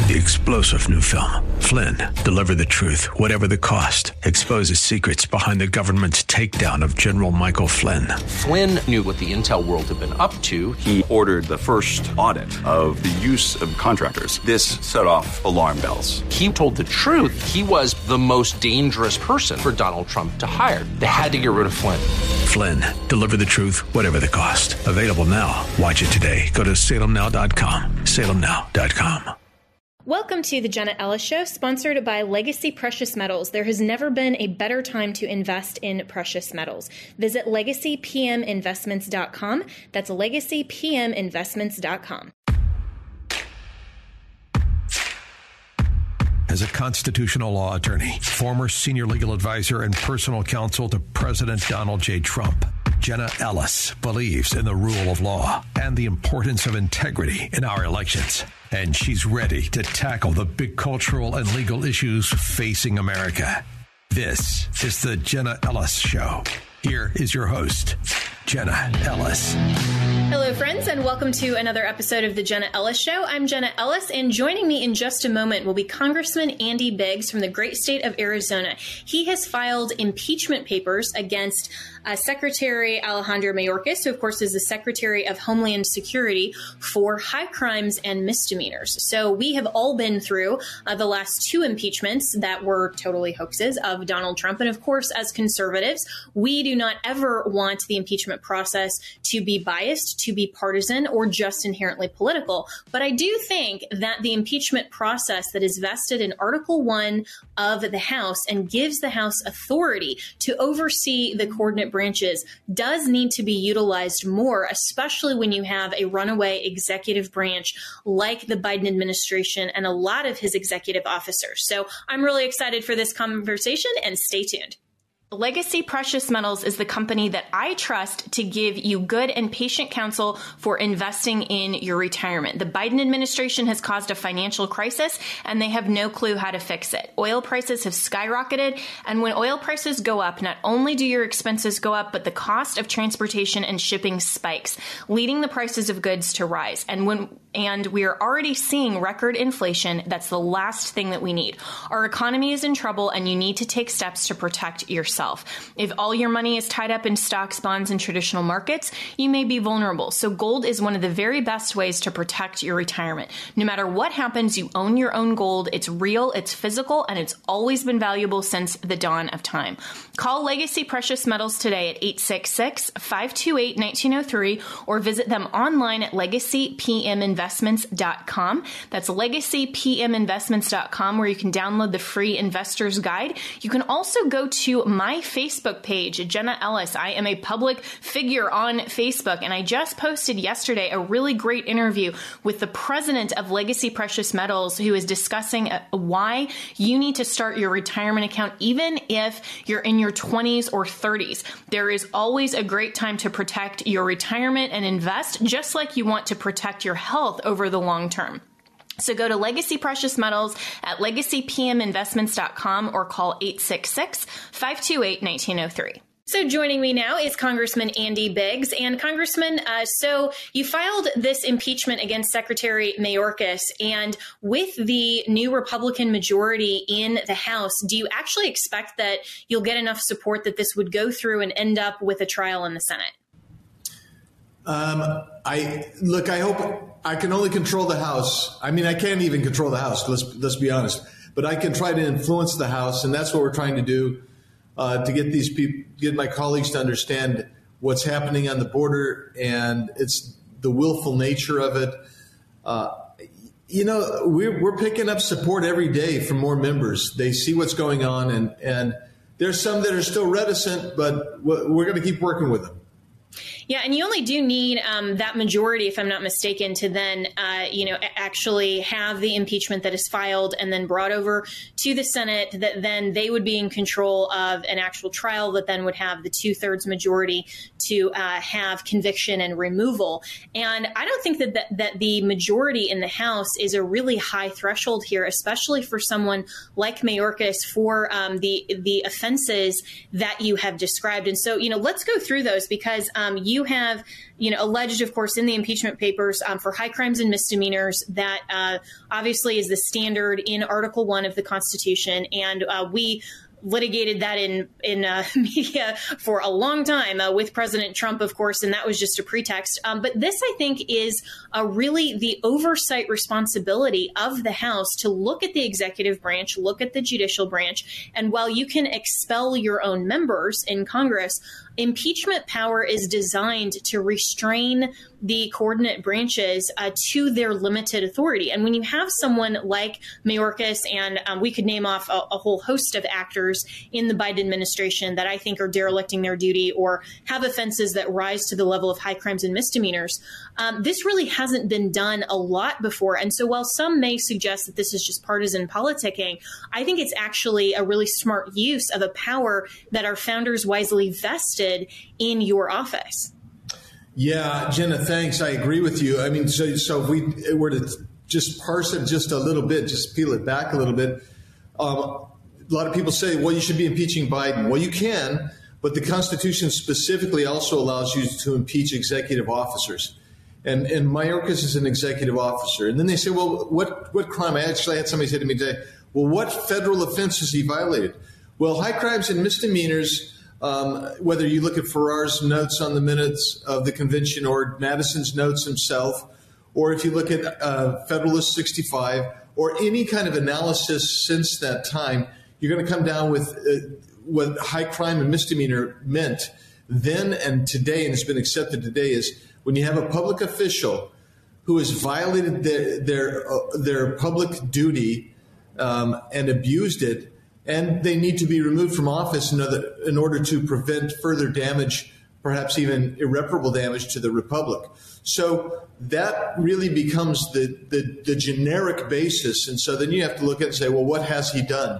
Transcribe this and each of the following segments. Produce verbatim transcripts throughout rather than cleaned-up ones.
The explosive new film, Flynn, deliver the truth, whatever the cost, exposes secrets behind the government's takedown of General Michael Flynn. Flynn knew what the intel world had been up to. He ordered the first audit of the use of contractors. This set off alarm bells. He told the truth. He was the most dangerous person for Donald Trump to hire. They had to get rid of Flynn. Flynn, deliver the truth, whatever the cost. Available now. Watch it today. Go to salem now dot com. salem now dot com. Welcome to the Jenna Ellis Show, sponsored by Legacy Precious Metals. There has never been a better time to invest in precious metals. Visit legacy p m investments dot com. That's legacy p m investments dot com. As a constitutional law attorney, former senior legal advisor and personal counsel to President Donald J. Trump, Jenna Ellis believes in the rule of law and the importance of integrity in our elections. And she's ready to tackle the big cultural and legal issues facing America. This is the Jenna Ellis Show. Here is your host, Jenna Ellis. Hello, friends, and welcome to another episode of the Jenna Ellis Show. I'm Jenna Ellis, and joining me in just a moment will be Congressman Andy Biggs from the great state of Arizona. He has filed impeachment papers against uh, Secretary Alejandro Mayorkas, who, of course, is the Secretary of Homeland Security, for high crimes and misdemeanors. So we have all been through uh, the last two impeachments that were totally hoaxes of Donald Trump. And, of course, as conservatives, we do not ever want the impeachment process to be biased, to be partisan, or just inherently political. But I do think that the impeachment process that is vested in Article one of the House and gives the House authority to oversee the coordinate branches does need to be utilized more, especially when you have a runaway executive branch like the Biden administration and a lot of his executive officers. So I'm really excited for this conversation, and stay tuned. Legacy Precious Metals is the company that I trust to give you good and patient counsel for investing in your retirement. The Biden administration has caused a financial crisis, and they have no clue how to fix it. Oil prices have skyrocketed, and when oil prices go up, not only do your expenses go up, but the cost of transportation and shipping spikes, leading the prices of goods to rise. And when and we are already seeing record inflation. That's the last thing that we need. Our economy is in trouble, and you need to take steps to protect yourself. If all your money is tied up in stocks, bonds, and traditional markets, you may be vulnerable. So gold is one of the very best ways to protect your retirement. No matter what happens, you own your own gold. It's real, it's physical, and it's always been valuable since the dawn of time. Call Legacy Precious Metals today at eight six six, five two eight, one nine zero three or visit them online at legacy p m investments dot com. That's legacy p m investments dot com, where you can download the free investor's guide. You can also go to my Facebook page, Jenna Ellis. I am a public figure on Facebook, and I just posted yesterday a really great interview with the president of Legacy Precious Metals, who is discussing why you need to start your retirement account even if you're in your twenties or thirties. There is always a great time to protect your retirement and invest, just like you want to protect your health over the long term. So go to Legacy Precious Metals at legacy p m investments dot com or call eight six six, five two eight, one nine zero three. So joining me now is Congressman Andy Biggs. And Congressman, uh, so you filed this impeachment against Secretary Mayorkas, and with the new Republican majority in the House, do you actually expect that you'll get enough support that this would go through and end up with a trial in the Senate? Um, I look, I hope I can only control the House. I mean, I can't even control the House. Let's, let's be honest, but I can try to influence the House. And that's what we're trying to do, uh, to get these people, get my colleagues to understand what's happening on the border. And it's the willful nature of it. Uh, you know, we're, we're picking up support every day from more members. They see what's going on, and, and there's some that are still reticent, but we're going to keep working with them. Yeah, and you only do need um, that majority, if I'm not mistaken, to then, uh, you know, actually have the impeachment that is filed and then brought over to the Senate, that then they would be in control of an actual trial that then would have the two-thirds majority to uh, have conviction and removal. And I don't think that, that that the majority in the House is a really high threshold here, especially for someone like Mayorkas, for um, the the offenses that you have described. And so, you know, let's go through those, because um, you you have, you know, alleged, of course, in the impeachment papers um, for high crimes and misdemeanors that uh, obviously is the standard in Article One of the Constitution. And uh, we litigated that in in uh, media for a long time uh, with President Trump, of course, and that was just a pretext. Um, but this, I think, is uh, really the oversight responsibility of the House to look at the executive branch, look at the judicial branch. And while you can expel your own members in Congress, impeachment power is designed to restrain the coordinate branches uh, to their limited authority. And when you have someone like Mayorkas, and um, we could name off a, a whole host of actors in the Biden administration that I think are derelicting their duty or have offenses that rise to the level of high crimes and misdemeanors, um, this really hasn't been done a lot before. And so while some may suggest that this is just partisan politicking, I think it's actually a really smart use of a power that our founders wisely vested in your office. Yeah, Jenna, thanks. I agree with you. I mean, so, so if we were to just parse it just a little bit, just peel it back a little bit, um, a lot of people say, well, you should be impeaching Biden. Well, you can, but the Constitution specifically also allows you to impeach executive officers. And, and Mayorkas is an executive officer. And then they say, well, what, what crime? I actually had somebody say to me today, well, what federal offense has he violated? Well, high crimes and misdemeanors, Um, whether you look at Farrar's notes on the minutes of the convention or Madison's notes himself, or if you look at uh, Federalist sixty-five or any kind of analysis since that time, you're going to come down with uh, what high crime and misdemeanor meant then and today, and it's been accepted today, is when you have a public official who has violated their their, uh, their public duty um, and abused it, and they need to be removed from office in order, in order to prevent further damage, perhaps even irreparable damage to the republic. So that really becomes the, the, the generic basis. And so then you have to look at it and say, well, what has he done?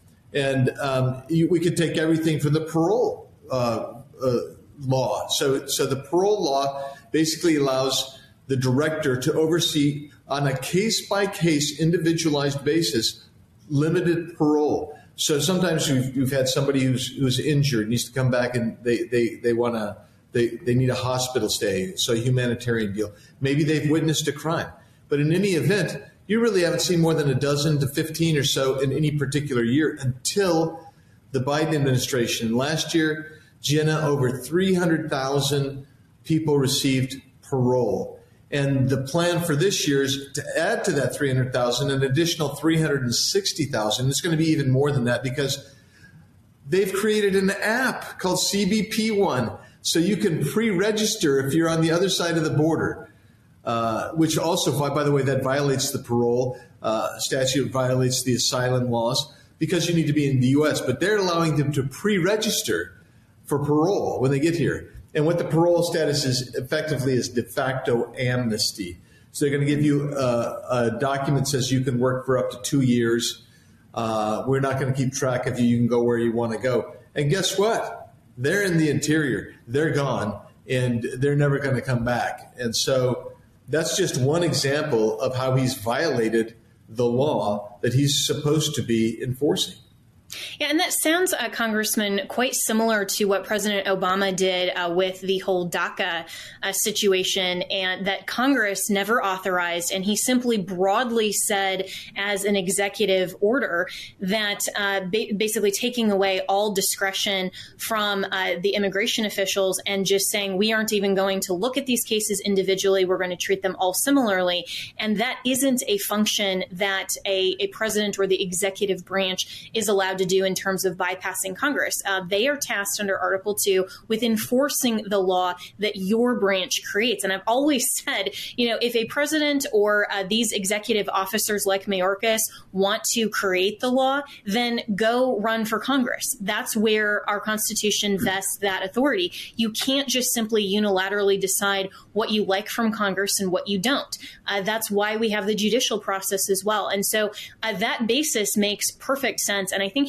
And um, you, we could take everything from the parole uh, uh, law. So, so the parole law basically allows the director to oversee on a case-by-case, individualized basis, limited parole. So sometimes you've, you've had somebody who's who's injured, needs to come back, and they they they want to they they need a hospital stay, so a humanitarian deal. Maybe they've witnessed a crime, but in any event, you really haven't seen more than a dozen to fifteen or so in any particular year until the Biden administration. Last year, Jenna, over three hundred thousand people received parole. And the plan for this year is to add to that three hundred thousand an additional three hundred sixty thousand. It's going to be even more than that because they've created an app called C B P one. So you can pre-register if you're on the other side of the border, uh, which also, by the way, that violates the parole uh, statute, violates the asylum laws because you need to be in the U S. But they're allowing them to pre-register for parole when they get here. And what the parole status is effectively is de facto amnesty. So they're going to give you a, a document that says you can work for up to two years. Uh, we're not going to keep track of you. You can go where you want to go. And guess what? They're in the interior. They're gone, and they're never going to come back. And so that's just one example of how he's violated the law that he's supposed to be enforcing. Yeah, and that sounds, uh, Congressman, quite similar to what President Obama did uh, with the whole DACA uh, situation, and that Congress never authorized. And he simply broadly said as an executive order that uh, ba- basically taking away all discretion from uh, the immigration officials and just saying we aren't even going to look at these cases individually. We're going to treat them all similarly. And that isn't a function that a, a president or the executive branch is allowed to do in terms of bypassing Congress. Uh, they are tasked under Article two with enforcing the law that your branch creates. And I've always said, you know, if a president or uh, these executive officers like Mayorkas want to create the law, then go run for Congress. That's where our Constitution vests that authority. You can't just simply unilaterally decide what you like from Congress and what you don't. Uh, that's why we have the judicial process as well. And so uh, that basis makes perfect sense. And I think you're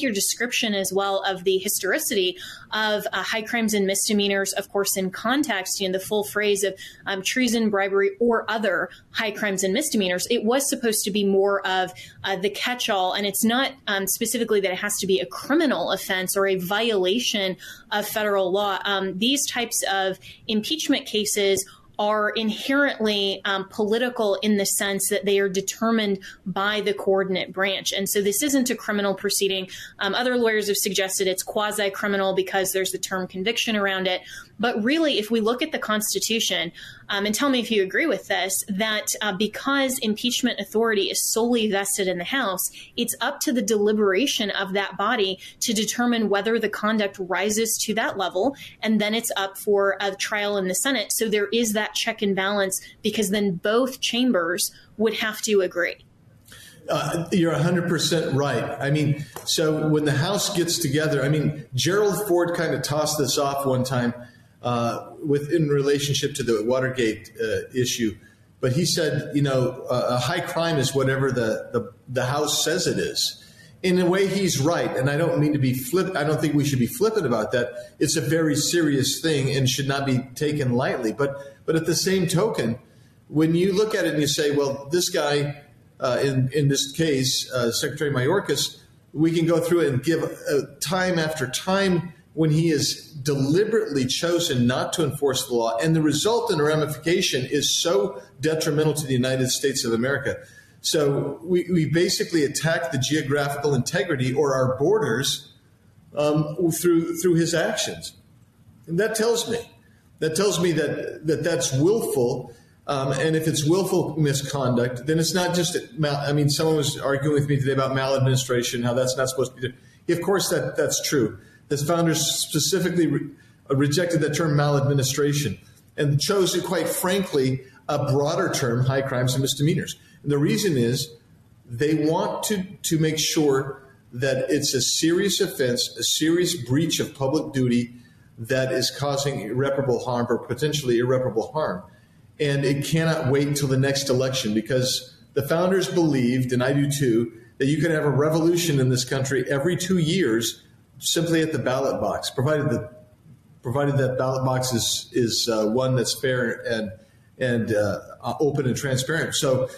your description as well of the historicity of uh, high crimes and misdemeanors, of course, in context, you know, the full phrase of um, treason, bribery, or other high crimes and misdemeanors, it was supposed to be more of uh, the catch-all. And it's not um, specifically that it has to be a criminal offense or a violation of federal law. Um, these types of impeachment cases are inherently um, political in the sense that they are determined by the coordinate branch. And so this isn't a criminal proceeding. Um, other lawyers have suggested it's quasi-criminal because there's the term conviction around it. But really, if we look at the Constitution, um, and tell me if you agree with this, that uh, because impeachment authority is solely vested in the House, it's up to the deliberation of that body to determine whether the conduct rises to that level, and then it's up for a trial in the Senate. So there is that check and balance, because then both chambers would have to agree. Uh, you're one hundred percent right. I mean, so when the House gets together, I mean, Gerald Ford kind of tossed this off one time uh, with in relationship to the Watergate uh, issue. But he said, you know, uh, a high crime is whatever the, the, the House says it is. In a way, he's right. And I don't mean to be flip. I don't think we should be flippant about that. It's a very serious thing and should not be taken lightly. But but at the same token, when you look at it and you say, well, this guy, uh, in, in this case, uh, Secretary Mayorkas, we can go through it and give uh, time after time when he has deliberately chosen not to enforce the law. And the result and the ramification is so detrimental to the United States of America. So we, we basically attack the geographical integrity or our borders um, through through his actions. And that tells me, that tells me that, that that's willful. Um, and if it's willful misconduct, then it's not just, mal- I mean, someone was arguing with me today about maladministration, how that's not supposed to be there. Of course, that, that's true. The founders specifically re- rejected that term maladministration and chose, quite frankly, a broader term, high crimes and misdemeanors. And the reason is they want to, to make sure that it's a serious offense, a serious breach of public duty that is causing irreparable harm or potentially irreparable harm. And it cannot wait until the next election, because the founders believed, and I do too, that you could have a revolution in this country every two years simply at the ballot box, provided that provided that ballot box is is uh, one that's fair and and uh, open and transparent. So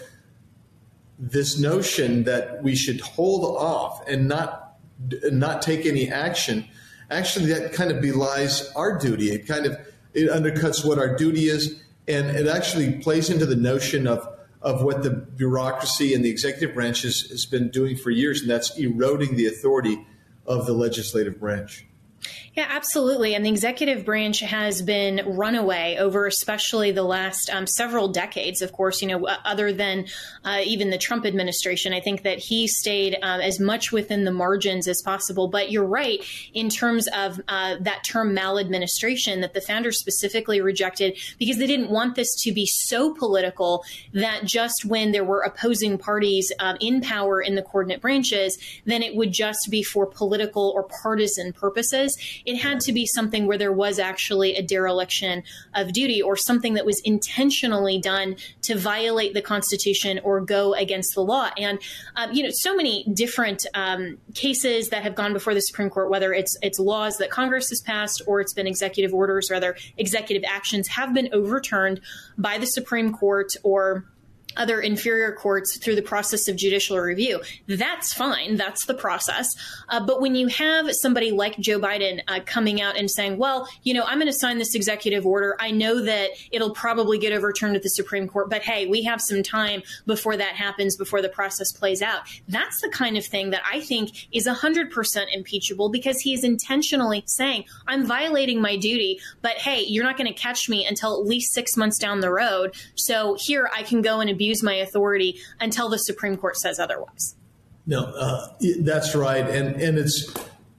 this notion that we should hold off and not not take any action, actually that kind of belies our duty. It kind of it undercuts what our duty is, and it actually plays into the notion of of what the bureaucracy and the executive branch has, has been doing for years, and that's eroding the authority of the legislative branch. Yeah, absolutely. And the executive branch has been runaway over especially the last um, several decades, of course, you know, other than uh, even the Trump administration. I think that he stayed um, as much within the margins as possible. But you're right in terms of uh, that term maladministration that the founders specifically rejected, because they didn't want this to be so political that just when there were opposing parties um, in power in the coordinate branches, then it would just be for political or partisan purposes. It had to be something where there was actually a dereliction of duty or something that was intentionally done to violate the Constitution or go against the law. And, um, you know, so many different um, cases that have gone before the Supreme Court, whether it's it's laws that Congress has passed or it's been executive orders or other executive actions, have been overturned by the Supreme Court or other inferior courts through the process of judicial review. That's fine. That's the process. Uh, but when you have somebody like Joe Biden uh, coming out and saying, well, you know, I'm going to sign this executive order. I know that it'll probably get overturned at the Supreme Court, but hey, we have some time before that happens, before the process plays out. That's the kind of thing that I think is one hundred percent impeachable, because he is intentionally saying, I'm violating my duty, but hey, you're not going to catch me until at least six months down the road. So here I can go and abuse my authority until the Supreme Court says otherwise. No, uh, that's right. And and it's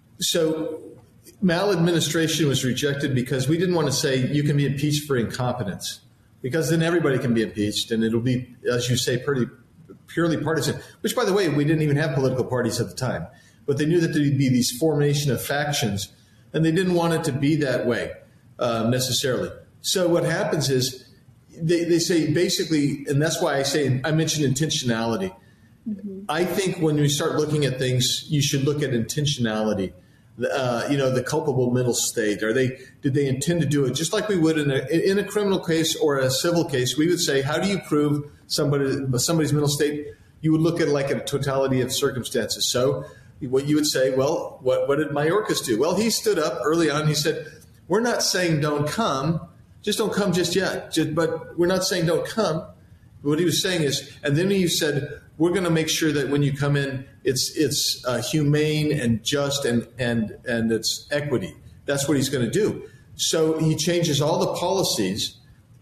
so maladministration was rejected because we didn't want to say you can be impeached for incompetence, because then everybody can be impeached and it'll be, as you say, pretty purely partisan, which, by the way, we didn't even have political parties at the time. But they knew that there would be these formation of factions, and they didn't want it to be that way uh, necessarily. So what happens is, They, they say basically, and that's why I say I mentioned intentionality. Mm-hmm. I think when we start looking at things, you should look at intentionality. Uh, you know, the culpable mental state. Are they? Did they intend to do it? Just like we would in a in a criminal case or a civil case, we would say, how do you prove somebody somebody's mental state? You would look at like a totality of circumstances. So, what you would say, well, what what did Mayorkas do? Well, he stood up early on. And he said, "We're not saying don't come, just don't come just yet. Just, but we're not saying don't come." What he was saying is, and then he said, we're going to make sure that when you come in, it's it's uh, humane and just and and and it's equity. That's what he's going to do. So he changes all the policies,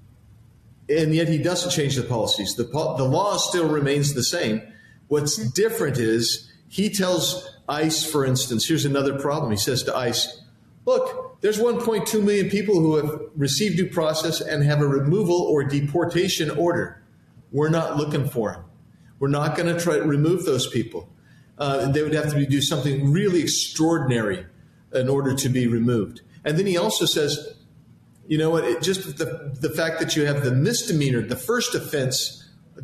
and yet he doesn't change the policies. The the law still remains the same. What's different is he tells ICE, for instance, here's another problem. He says to ICE, look, there's one point two million people who have received due process and have a removal or deportation order. We're not looking for them. We're not going to try to remove those people. Uh, they would have to be, do something really extraordinary in order to be removed. And then he also says, you know what, it just the, the fact that you have the misdemeanor, the first offense,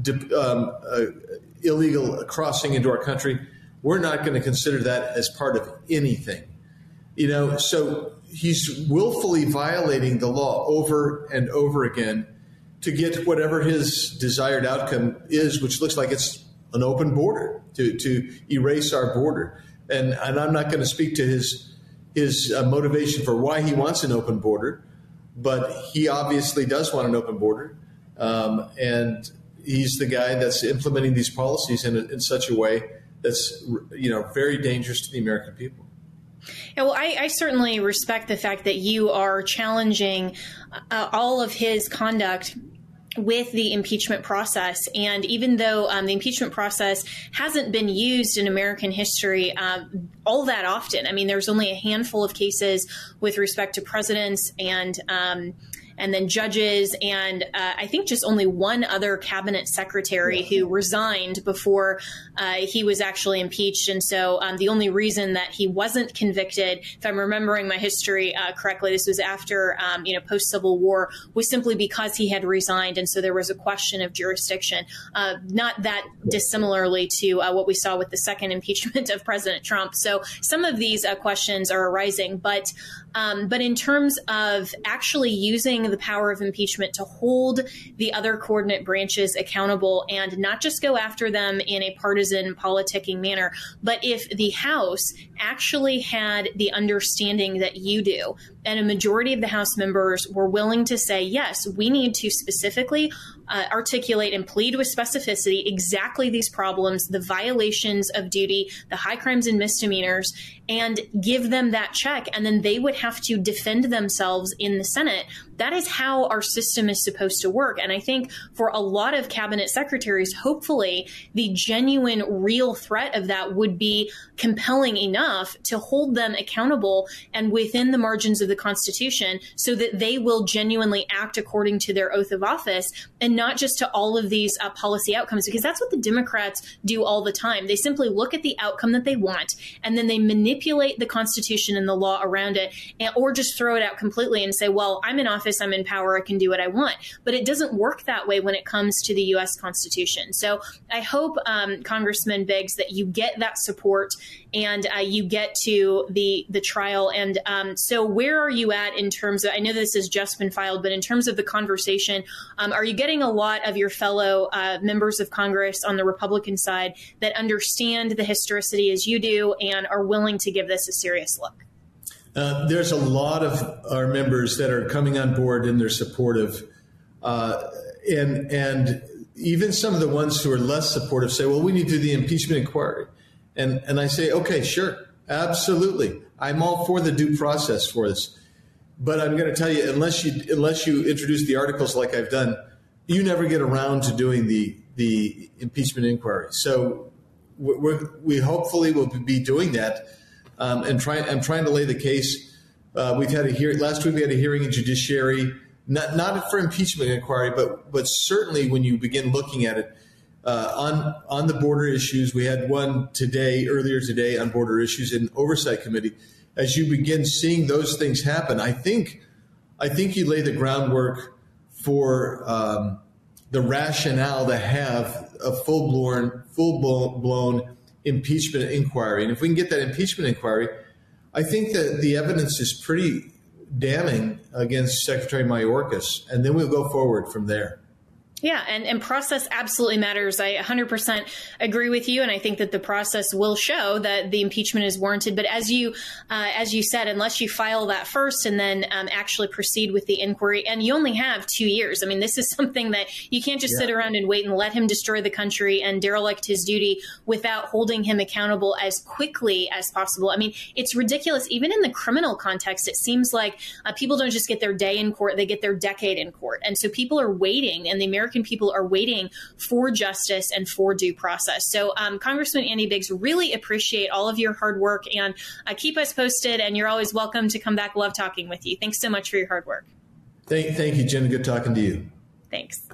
um, uh, illegal crossing into our country, we're not going to consider that as part of anything. You know, so he's willfully violating the law over and over again to get whatever his desired outcome is, which looks like it's an open border, to, to erase our border. And, and I'm not going to speak to his, his uh, motivation for why he wants an open border, but he obviously does want an open border. Um, and he's the guy that's implementing these policies in, a, in such a way that's, you know, very dangerous to the American people. Yeah, well, I, I certainly respect the fact that you are challenging uh, all of his conduct with the impeachment process. And even though um, the impeachment process hasn't been used in American history uh, all that often, I mean, there's only a handful of cases with respect to presidents and um, and then judges, and uh, I think just only one other cabinet secretary who resigned before uh, he was actually impeached. And so um, the only reason that he wasn't convicted, if I'm remembering my history uh, correctly, this was after, um, you know, post-Civil War, was simply because he had resigned. And so there was a question of jurisdiction, uh, not that dissimilarly to uh, what we saw with the second impeachment of President Trump. So some of these uh, questions are arising. But um, but in terms of actually using the power of impeachment to hold the other coordinate branches accountable and not just go after them in a partisan politicking manner, but if the House actually had the understanding that you do, and a majority of the House members were willing to say, yes, we need to specifically uh, articulate and plead with specificity exactly these problems, the violations of duty, the high crimes and misdemeanors, and give them that check. And then they would have to defend themselves in the Senate. That is how our system is supposed to work. And I think for a lot of cabinet secretaries, hopefully the genuine, real threat of that would be compelling enough to hold them accountable and within the margins of the Constitution so that they will genuinely act according to their oath of office and not just to all of these uh, policy outcomes, because that's what the Democrats do all the time. They simply look at the outcome that they want and then they manipulate the Constitution and the law around it, and, or just throw it out completely and say, well, I'm in office, I'm in power, I can do what I want. But it doesn't work that way when it comes to the U S Constitution. So I hope, um, Congressman Biggs, that you get that support and uh, you get to the the trial. And um, so where are you at in terms of, I know this has just been filed, but in terms of the conversation, um, are you getting a lot of your fellow uh, members of Congress on the Republican side that understand the historicity as you do and are willing to give this a serious look? Uh, there's a lot of our members that are coming on board and they're supportive. Uh, and and even some of the ones who are less supportive say, well, we need to do the impeachment inquiry. And and I say, OK, sure, absolutely. I'm all for the due process for this. But I'm going to tell you, unless you unless you introduce the articles like I've done, you never get around to doing the the impeachment inquiry. So we're, we hopefully will be doing that. Um, and trying, I'm trying to lay the case. Uh, we've had a hearing last week. We had a hearing in Judiciary, not not for impeachment inquiry, but but certainly when you begin looking at it uh, on on the border issues. We had one today, earlier today, on border issues in Oversight Committee. As you begin seeing those things happen, I think I think you lay the groundwork for um, the rationale to have a full-blown, full-blown impeachment inquiry. And if we can get that impeachment inquiry, I think that the evidence is pretty damning against Secretary Mayorkas, and then we'll go forward from there. Yeah, and, and process absolutely matters. I one hundred percent agree with you, and I think that the process will show that the impeachment is warranted. But as you uh, as you said, unless you file that first and then um, actually proceed with the inquiry, and you only have two years. I mean, this is something that you can't just yeah. sit around and wait and let him destroy the country and derelict his duty without holding him accountable as quickly as possible. I mean, it's ridiculous. Even in the criminal context, it seems like uh, people don't just get their day in court, they get their decade in court. And so people are waiting, and the American people are waiting for justice and for due process. So um, Congressman Andy Biggs, really appreciate all of your hard work, and uh, keep us posted. And you're always welcome to come back. Love talking with you. Thanks so much for your hard work. Thank, thank you, Jen. Good talking to you. Thanks.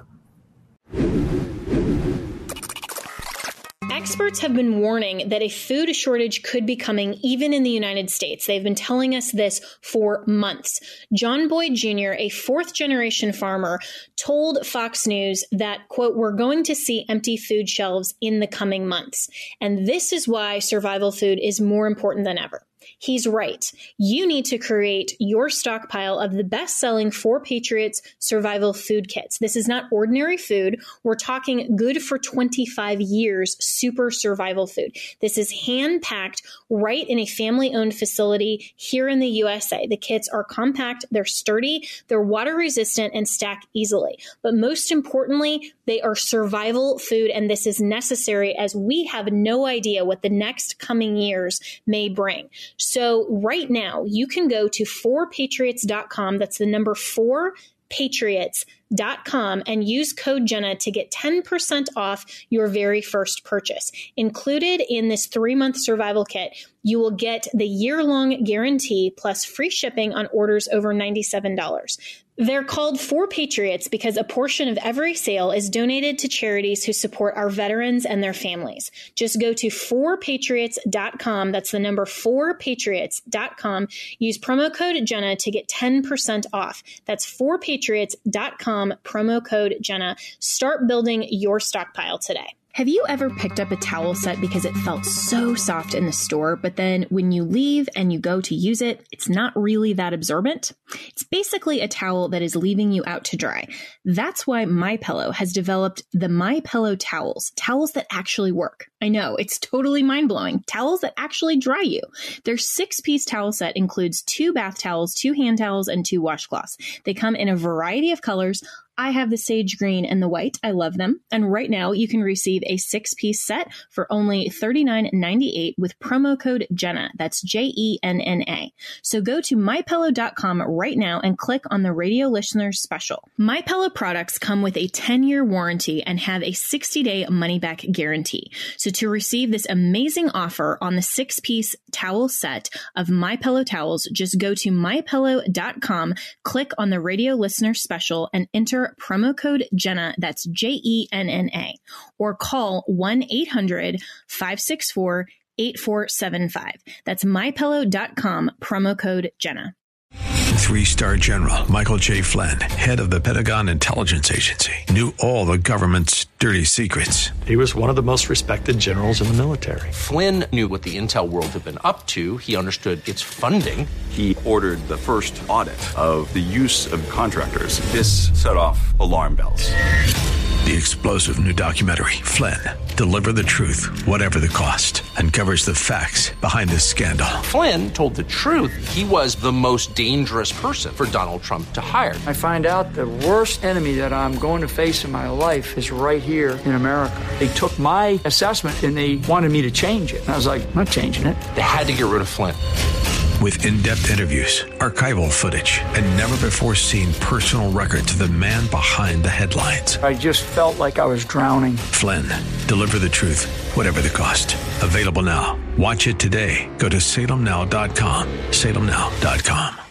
Experts have been warning that a food shortage could be coming even in the United States. They've been telling us this for months. John Boyd Junior, a fourth generation farmer, told Fox News that, quote, we're going to see empty food shelves in the coming months. And this is why survival food is more important than ever. He's right. You need to create your stockpile of the best-selling four Patriots survival food kits. This is not ordinary food. We're talking good for twenty-five years super survival food. This is hand-packed right in a family-owned facility here in the U S A. The kits are compact, they're sturdy, they're water-resistant, and stack easily. But most importantly, they are survival food, and this is necessary as we have no idea what the next coming years may bring. So right now, you can go to four patriots dot com. That's the number four patriots dot com and use code Jenna to get ten percent off your very first purchase. Included in this three-month survival kit, you will get the year-long guarantee plus free shipping on orders over ninety-seven dollars. They're called four Patriots because a portion of every sale is donated to charities who support our veterans and their families. Just go to four patriots dot com. That's the number four patriots dot com. Use promo code Jenna to get ten percent off. That's four patriots dot com, promo code Jenna. Start building your stockpile today. Have you ever picked up a towel set because it felt so soft in the store, but then when you leave and you go to use it, it's not really that absorbent? It's basically a towel that is leaving you out to dry. That's why MyPillow has developed the MyPillow towels, towels that actually work. I know, it's totally mind-blowing. Towels that actually dry you. Their six-piece towel set includes two bath towels, two hand towels, and two washcloths. They come in a variety of colors. I have the sage green and the white. I love them. And right now you can receive a six-piece set for only thirty-nine ninety-eight with promo code Jenna. That's J E N N A. So go to my pillow dot com right now and click on the radio listeners special. MyPillow products come with a ten-year warranty and have a sixty-day money-back guarantee. So to receive this amazing offer on the six-piece towel set of MyPillow towels, just go to my pillow dot com, click on the radio listener special, and enter promo code Jenna, that's J E N N A, or call one eight hundred five six four eight four seven five. That's my pillow dot com, promo code Jenna. Three-star General Michael J. Flynn, head of the Pentagon Intelligence Agency, knew all the government's dirty secrets. He was one of the most respected generals in the military. Flynn knew what the intel world had been up to. He understood its funding. He ordered the first audit of the use of contractors. This set off alarm bells. The explosive new documentary, Flynn, Deliver the Truth, Whatever the Cost, uncovers the facts behind this scandal. Flynn told the truth. He was the most dangerous person for Donald Trump to hire. I find out the worst enemy that I'm going to face in my life is right here in America. They took my assessment and they wanted me to change it. And I was like, I'm not changing it. They had to get rid of Flynn. With in-depth interviews, archival footage, and never-before-seen personal records of the man behind the headlines. I just felt like I was drowning. Flynn, Deliver the Truth, Whatever the Cost. Available now. Watch it today. Go to salem now dot com. salem now dot com.